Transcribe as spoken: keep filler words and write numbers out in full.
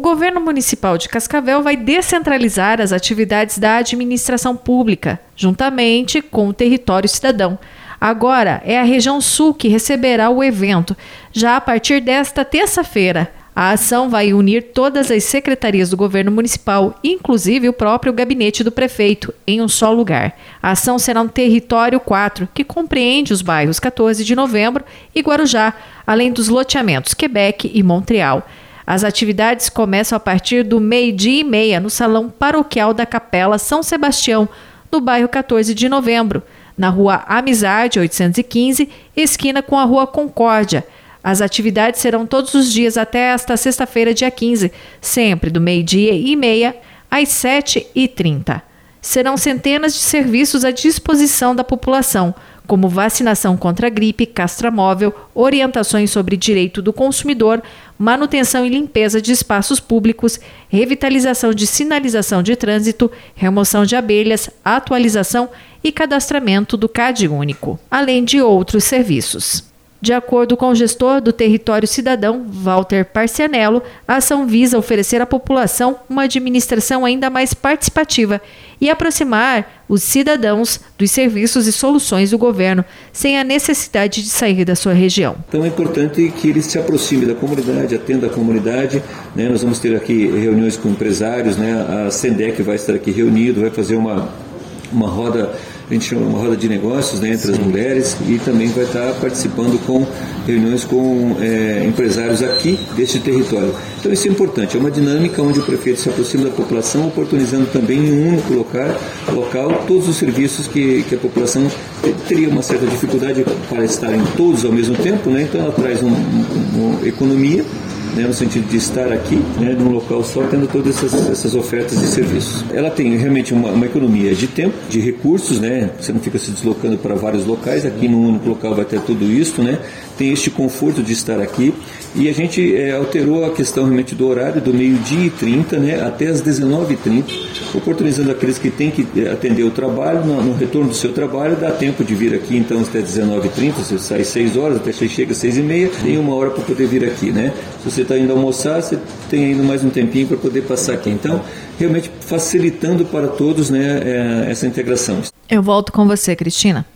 governo municipal de Cascavel vai descentralizar as atividades da administração pública, juntamente com o Território Cidadão. Agora é a região sul que receberá o evento, já a partir desta terça-feira. A ação vai unir todas as secretarias do governo municipal, inclusive o próprio gabinete do prefeito, em um só lugar. A ação será no Território quatro, que compreende os bairros quatorze de novembro e Guarujá, além dos loteamentos Quebec e Montreal. As atividades começam a partir do meio-dia e meia no Salão Paroquial da Capela São Sebastião, no bairro quatorze de novembro, na Rua Amizade oitocentos e quinze, esquina com a Rua Concórdia. As atividades serão todos os dias até esta sexta-feira, dia quinze, sempre do meio-dia e meia às sete e trinta. Serão centenas de serviços à disposição da população, como vacinação contra a gripe, castramóvel, orientações sobre direito do consumidor, manutenção e limpeza de espaços públicos, revitalização de sinalização de trânsito, remoção de abelhas, atualização e cadastramento do C A D único, além de outros serviços. De acordo com o gestor do Território Cidadão, Walter Parcianello, a ação visa oferecer à população uma administração ainda mais participativa e aproximar os cidadãos dos serviços e soluções do governo, sem a necessidade de sair da sua região. Então é importante que ele se aproxime da comunidade, atenda a comunidade, né? Nós vamos ter aqui reuniões com empresários, né? A SENDEC vai estar aqui reunido, vai fazer uma, uma roda... A gente chama uma roda de negócios, né, entre as mulheres, e também vai estar participando com reuniões com é, empresários aqui deste território. Então isso é importante, é uma dinâmica onde o prefeito se aproxima da população, oportunizando também em um único local, local todos os serviços que, que a população teria uma certa dificuldade para estarem todos ao mesmo tempo, né? Então ela traz um, um, uma economia, né, no sentido de estar aqui, né, num local só, tendo todas essas, essas ofertas e serviços. Ela tem realmente uma, uma economia de tempo, de recursos, né, você não fica se deslocando para vários locais, aqui num único local vai ter tudo isso, né, tem este conforto de estar aqui, e a gente é, alterou a questão realmente do horário do meio-dia e trinta, né, até as dezenove e trinta, oportunizando aqueles que têm que atender o trabalho, no, no retorno do seu trabalho, dá tempo de vir aqui então até dezenove e trinta, você sai seis horas, até você chega às seis e meia, tem uma hora para poder vir aqui, né, se você está indo almoçar, você tem ainda mais um tempinho para poder passar aqui. Então, realmente facilitando para todos, né, essa integração. Eu volto com você, Cristina.